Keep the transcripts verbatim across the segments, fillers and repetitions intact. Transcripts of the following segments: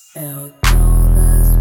É o tom das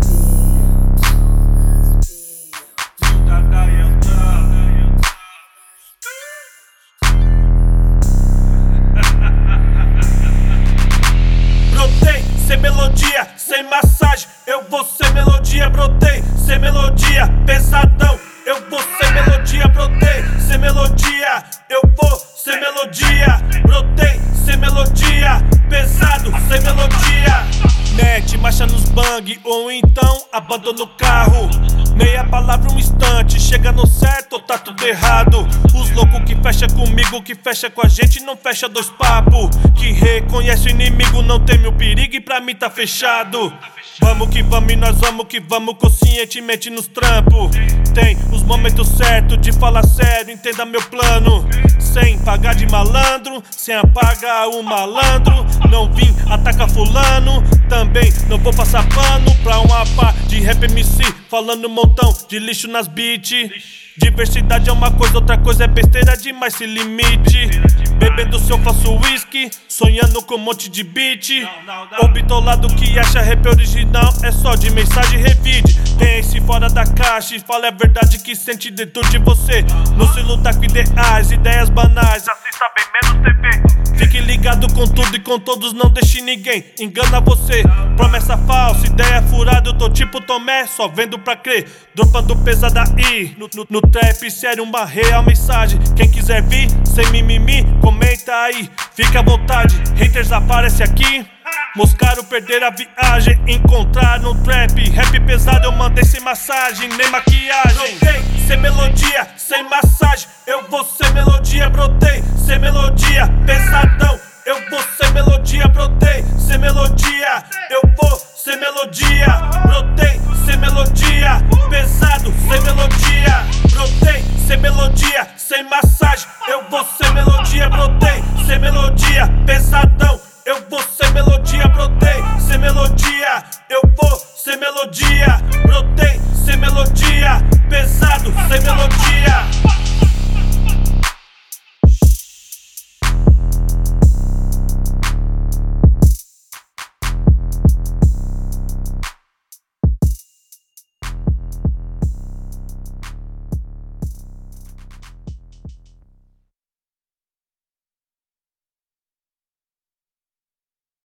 Brotei, sem melodia, sem massagem, eu vou sem melodia. Brotei, sem melodia, pesadão, eu vou sem melodia. Brotei, sem melodia, eu vou sem melodia. Brotei, sem melodia, pesado, sem melodia. Mete marcha nos bang ou então abandona o carro. Meia palavra um instante, chega no certo ou tá tudo errado. Os loucos que fecha comigo, que fecha com a gente, não fecha dois papos. Que reconhece o inimigo, não teme o perigo e pra mim tá fechado. Vamos que vamos e nós vamos que vamos conscientemente nos trampos. Tem os momentos certos de falar sério, entenda meu plano. Sem pagar de malandro, sem apagar o malandro. Não vim atacar fulano, também não vou passar pano pra uma pá de rap M C falando um montão de lixo nas beats. Diversidade é uma coisa, outra coisa é besteira demais, se limite. Bebendo seu falso whisky, sonhando com um monte de beat. O bitolado que acha rap original é só de mensagem revide. Tem esse fora da caixa e fala a verdade que sente dentro de você. Não se luta com ideais, ideias banais, assista bem menos T V. Fique ligado com tudo e com todos, não deixe ninguém engana você. Promessa falsa, ideia furada, eu tô tipo Tomé, só vendo pra crer. Dropando pesada aí, no, no, no trap sério, uma real mensagem. Quem quiser vir, sem mimimi, comenta aí, fica à vontade. Haters aparece aqui, moscaram perder a viagem. Encontrar no trap, rap pesado eu mandei sem massagem, nem maquiagem. Brotei, sem melodia, sem massagem, eu vou sem melodia. Brotei, sem melodia, pesadão, eu vou sem melodia. Brotei